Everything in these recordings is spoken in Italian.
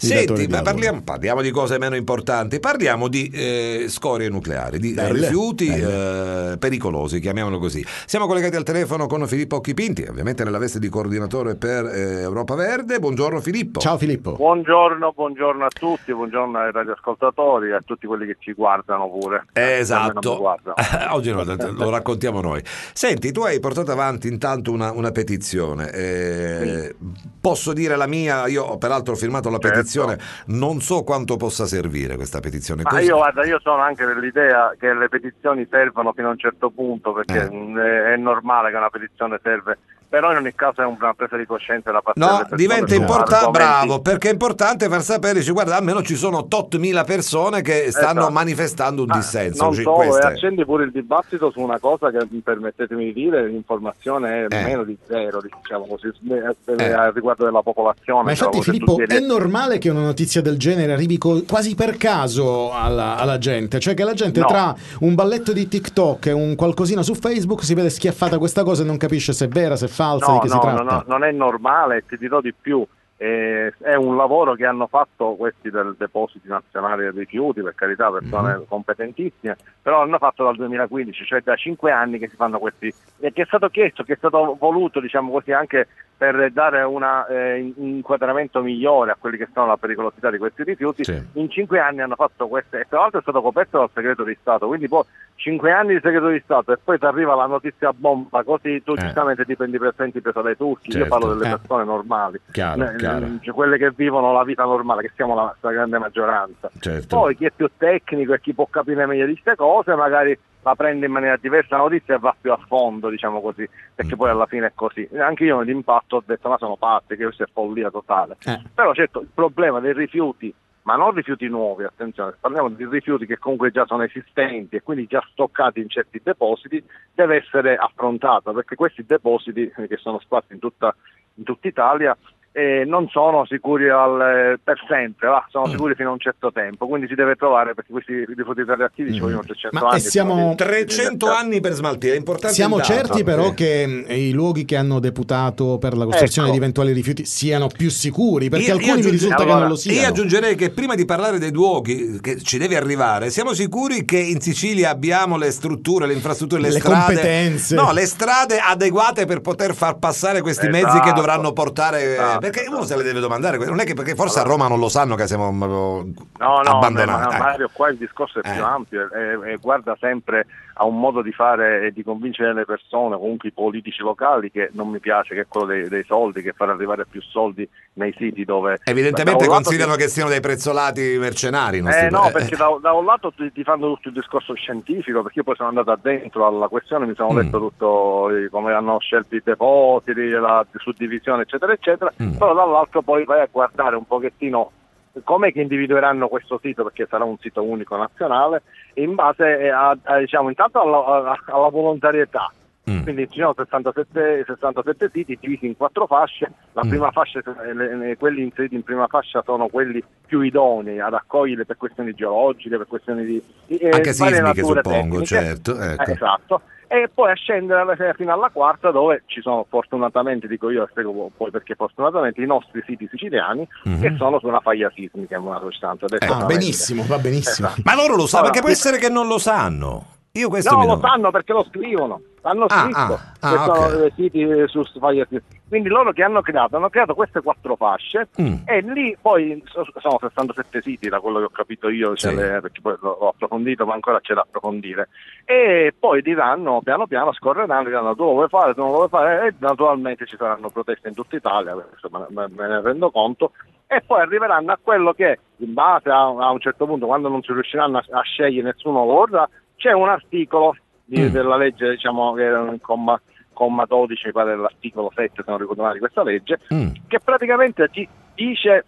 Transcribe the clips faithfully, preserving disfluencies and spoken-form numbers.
Senti, di ma lavoro. parliamo, parliamo di cose meno importanti, parliamo di eh, scorie nucleari, di Belle, rifiuti belle. eh, pericolosi, chiamiamolo così. Siamo collegati al telefono con Filippo Occhipinti, ovviamente nella veste di coordinatore per eh, Europa Verde. Buongiorno Filippo. Ciao Filippo. Buongiorno, buongiorno a tutti, buongiorno ai radioascoltatori e a tutti quelli che ci guardano pure. Esatto, Guardano. oggi lo, lo raccontiamo noi. Senti, tu hai portato avanti intanto una, una petizione, eh, sì. Posso dire la mia, io ho peraltro firmato la certo. petizione, non so quanto possa servire questa petizione. Ma Così... io guarda, io sono anche dell'idea che le petizioni servano fino a un certo punto, perché eh. è normale che una petizione serve, però in ogni caso è una presa di coscienza da parte no, delle persone. diventa importante, bravo, perché è importante far sapere, dice, guarda, almeno ci sono tot mila persone che stanno esatto. manifestando un ah, dissenso. Non cioè, solo, queste... e accendi pure il dibattito su una cosa che, permettetemi di dire, l'informazione è eh. meno di zero, diciamo così, eh. riguardo della popolazione. Ma infatti Filippo, è normale che una notizia del genere arrivi co- quasi per caso alla, alla gente, cioè che la gente no. tra un balletto di TikTok e un qualcosina su Facebook si vede schiaffata questa cosa e non capisce se è vera, se è falsa, no, di che no, si tratta. No, no, non è normale, ti dirò di più, eh, è un lavoro che hanno fatto questi del Depositi Nazionali dei Rifiuti, per carità, persone mm-hmm. competentissime, però l'hanno fatto dal duemilaquindici, cioè da cinque anni che si fanno questi, e che è stato chiesto, che è stato voluto, diciamo così, anche per dare un eh, inquadramento migliore a quelli che sono la pericolosità di questi rifiuti. Sì. In cinque anni hanno fatto queste, e tra l'altro è stato coperto dal segreto di Stato, quindi poi cinque anni di segreto di Stato e poi ti arriva la notizia bomba, così tu eh. giustamente ti prendi per esempio preso dai turchi. Certo. Io parlo delle eh. persone normali, chiaro, eh, chiaro. Cioè quelle che vivono la vita normale, che siamo la, la grande maggioranza. Certo. Poi chi è più tecnico e chi può capire meglio di queste cose magari la prende in maniera diversa la notizia e va più a fondo, diciamo così, perché mm. poi alla fine è così. Anche io nell'impatto ho detto ma sono pazzi, che questa è follia totale. Eh. Però certo il problema dei rifiuti, ma non rifiuti nuovi, attenzione, parliamo di rifiuti che comunque già sono esistenti e quindi già stoccati in certi depositi, deve essere affrontato, perché questi depositi che sono sparsi in tutta, in tutta Italia eh, non sono sicuri al, per sempre, va? Sono sicuri fino a un certo tempo, quindi si deve trovare, perché questi rifiuti radioattivi ci vogliono trecento Ma anni. Siamo... trecento anni per smaltire, è importante. Siamo certi però che i luoghi che hanno deputato per la costruzione ecco. di eventuali rifiuti siano più sicuri, perché io, alcuni io mi risulta allora, che non lo siano. Io aggiungerei che prima di parlare dei luoghi che ci deve arrivare, siamo sicuri che in Sicilia abbiamo le strutture, le infrastrutture, le, le strade, competenze, no, le strade adeguate per poter far passare questi esatto. mezzi che dovranno portare, esatto. perché uno se le deve domandare, non è che perché forse allora, a Roma non lo sanno che siamo no, no, abbandonati. Ma, Mario, qua il discorso è eh. più ampio e, e guarda sempre a un modo di fare e di convincere le persone, comunque i politici locali, che non mi piace, che è quello dei, dei soldi, che far arrivare più soldi nei siti dove evidentemente considerano ti... che siano dei prezzolati mercenari. Eh no, perché da, da un lato ti, ti fanno tutto il discorso scientifico, perché io poi sono andato addentro alla questione, mi sono mm. letto tutto come hanno scelto i depositi, la suddivisione eccetera eccetera, mm. però dall'altro poi vai a guardare un pochettino come che individueranno questo sito, perché sarà un sito unico nazionale, in base a, a diciamo intanto alla, a, alla volontarietà. Mm. Quindi ci sono sessantasette, sessantasette siti divisi in quattro fasce. La mm. prima fascia, le, le, quelli inseriti in prima fascia sono quelli più idonei ad accogliere per questioni geologiche, per questioni di eh, anche sismiche suppongo, tecniche. Certo, ecco. eh, esatto. E poi a scendere fino alla quarta, dove ci sono fortunatamente, dico io, spiego poi perché fortunatamente, i nostri siti siciliani mm-hmm. che sono su una faglia sismica in una sostanza. Eh, ah, benissimo, va benissimo. Esatto. Ma loro lo sanno, allora, perché può essere che non lo sanno. Io questo no, mi lo non... sanno perché lo scrivono, hanno ah, scritto ah, ah, che sono okay. siti su faglia sismica. Quindi loro che hanno creato, hanno creato queste quattro fasce mm. e lì poi sono sessantasette siti da quello che ho capito io, cioè sì. le, perché poi l'ho approfondito ma ancora c'è da approfondire, e poi diranno piano piano, scorreranno, diranno tu lo vuoi fare, tu non lo vuoi fare, e naturalmente ci saranno proteste in tutta Italia, me, me, me ne rendo conto, e poi arriveranno a quello che in base a, a un certo punto, quando non si riusciranno a, a scegliere, nessuno lo vorrà, c'è un articolo di, mm. della legge, diciamo che era un comma comma dodici, mi pare dell'articolo sette, se non ricordo male, di questa legge, mm. che praticamente ci dice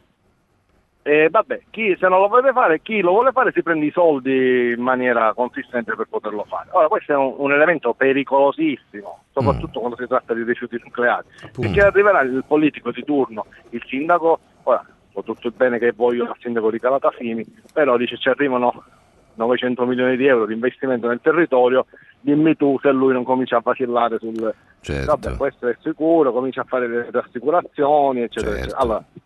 eh, vabbè, chi se non lo vuole fare, chi lo vuole fare si prende i soldi in maniera consistente per poterlo fare. Ora questo è un, un elemento pericolosissimo, soprattutto mm. quando si tratta di rifiuti nucleari, Appunto. perché arriverà il politico di turno, il sindaco, ora ho tutto il bene che voglio al sindaco di Calatafimi, però dice ci arrivano novecento milioni di euro di investimento nel territorio, dimmi tu se lui non comincia a vacillare sul certo. vabbè, questo è sicuro, comincia a fare le assicurazioni eccetera, certo. eccetera. Allora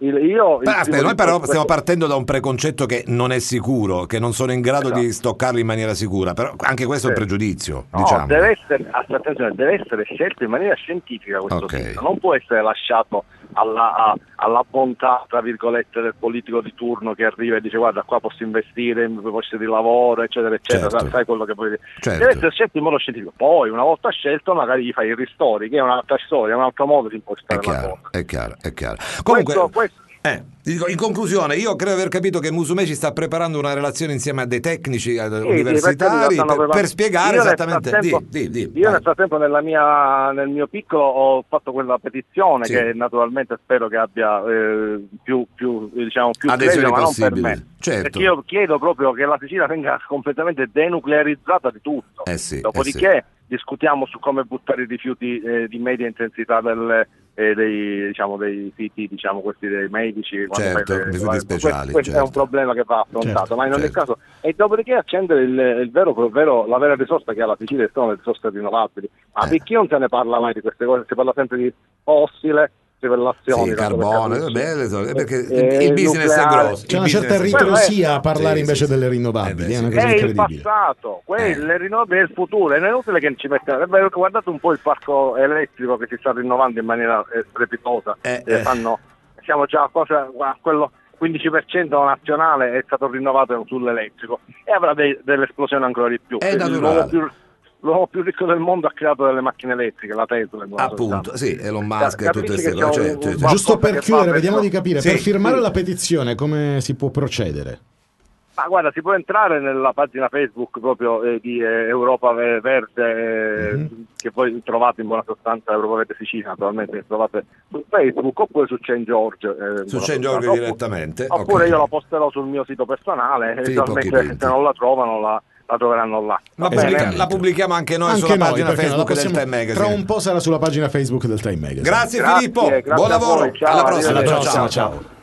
Il, io, Beh, il aspetta, noi però questo... stiamo partendo da un preconcetto che non è sicuro, che non sono in grado esatto. di stoccarli in maniera sicura, però anche questo sì. è un pregiudizio. No, diciamo. deve essere, attenzione, deve essere scelto in maniera scientifica questo okay. sito, non può essere lasciato alla, a, alla bontà, tra virgolette, del politico di turno che arriva e dice guarda qua posso investire in posti di lavoro, eccetera, eccetera, certo. sai quello che puoi dire. Certo. Deve essere scelto in modo scientifico, poi una volta scelto magari gli fai i ristori, che è un'altra storia, un altro modo di impostare è chiaro, la cosa. È chiaro, è chiaro. Comunque... Questo, questo... Eh, dico, in conclusione, io credo aver capito che Musumeci sta preparando una relazione insieme a dei tecnici eh, sì, universitari per, per, per spiegare io esattamente. Di, di, di, io vai. Nel frattempo nella mia, nel mio piccolo ho fatto quella petizione sì. che naturalmente spero che abbia eh, più, più, diciamo, più adesioni credito, ma non possibili. per me. Certo. Perché io chiedo proprio che la Sicilia venga completamente denuclearizzata di tutto. Eh sì, Dopodiché eh sì. discutiamo su come buttare i rifiuti eh, di media intensità del, eh, dei, diciamo, dei siti, diciamo questi dei medici. Certo, le, rifiuti speciali. Questo, questo certo. è un problema che va affrontato, certo, ma in ogni certo. caso. E dopodiché accendere il, il vero, il vero, la vera risorsa che ha la Sicilia sono le risorse rinnovabili. Ma eh. perché non se ne parla mai di queste cose? Si parla sempre di fossile. Trivellazioni, sì, carbone, per perché eh, il business nucleare. è grosso. C'è una certa ritrosia a parlare sì, invece sì, delle sì. rinnovabili. Eh, è una sì. cosa è incredibile. il passato, quelle eh. rinnovabili è il futuro, è inutile che ci mettiamo. Guardate un po' il parco elettrico che si sta rinnovando in maniera eh, strepitosa. Eh, eh, fanno, siamo già a cosa, a quello quindici per cento nazionale è stato rinnovato sull'elettrico e avrà dei, delle esplosioni ancora di più. È naturale. L'uomo più ricco del mondo ha creato delle macchine elettriche, la Tesla. Appunto, sì, Elon Musk e tutte queste cose. Un, cioè, cioè, un Giusto per chiudere, vediamo per... di capire, sì, per firmare sì. la petizione come si può procedere? Ma guarda, si può entrare nella pagina Facebook proprio eh, di eh, Europa Verde, eh, mm-hmm. che poi trovate in buona sostanza, Europa Verde Sicilia, naturalmente, che trovate su Facebook oppure su Saint George. Eh, su Saint George oppure, direttamente. Oppure okay. io la posterò sul mio sito personale, e se non la trovano la... la troveranno là. La, pubblica- la pubblichiamo anche noi anche sulla noi, pagina Facebook possiamo, del Time Magazine. Tra un po' sarà sulla pagina Facebook del Time Magazine. Grazie, grazie Filippo, grazie buon lavoro, voi, ciao, alla prossima, alla ciao, prossima, ciao. ciao.